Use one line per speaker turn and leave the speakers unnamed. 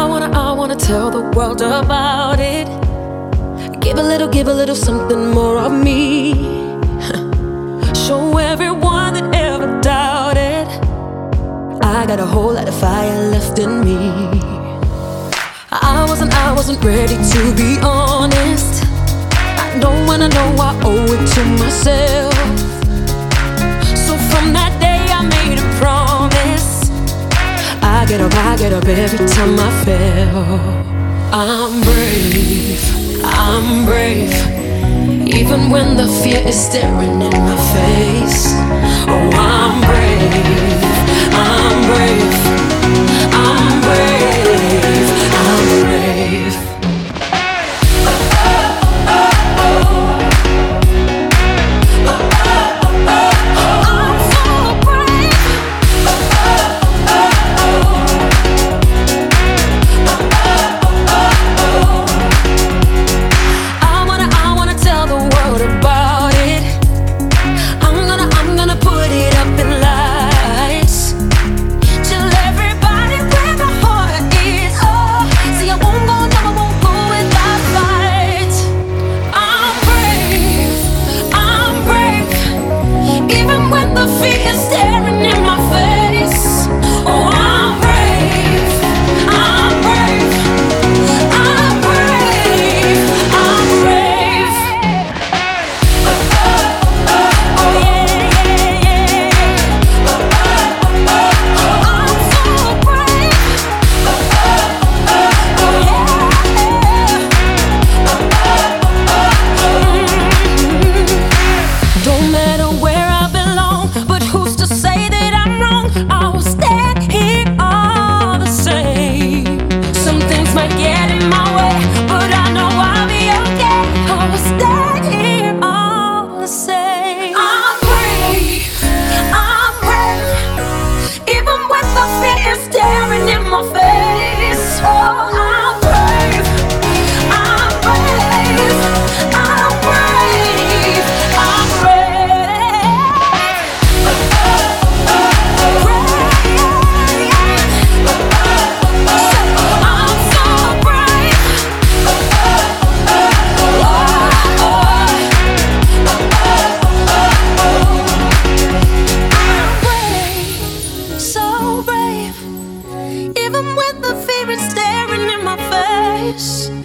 I wanna tell the world about it. Give a little something more of me. Show everyone that ever doubted I got a whole lot of fire left in me. I wasn't ready to be honest. I know I owe it to myself. So from that day I made a promise. I get up every time I fail. I'm brave, even when the fear is staring in my face. Oh, I'm brave, I'm brave, I'm brave, I'm brave.
Even when the fear is staring in my face.